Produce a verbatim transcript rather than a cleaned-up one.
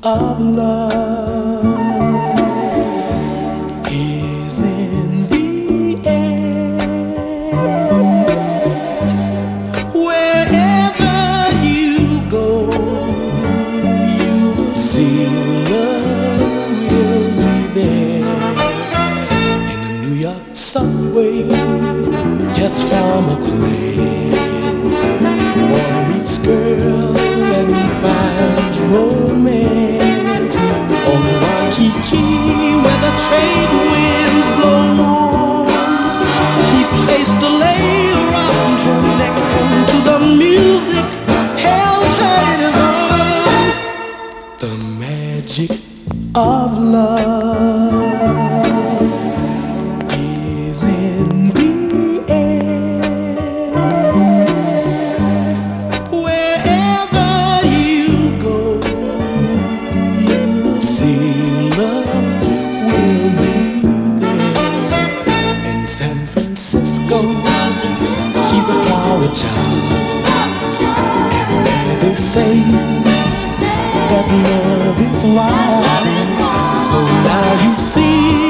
of love is in the air. Wherever you go, you will see love will be there. In the New York subway, just from a glance, boy meets girl and finds romance. On Waikiki, where the trade winds blow warm, he placed a lei around her neck, and to the music held her in his arms. The magic of love is in the air. Wherever you go, you will see love will be there. In San Francisco, she's a flower child, and there they say that love is wild.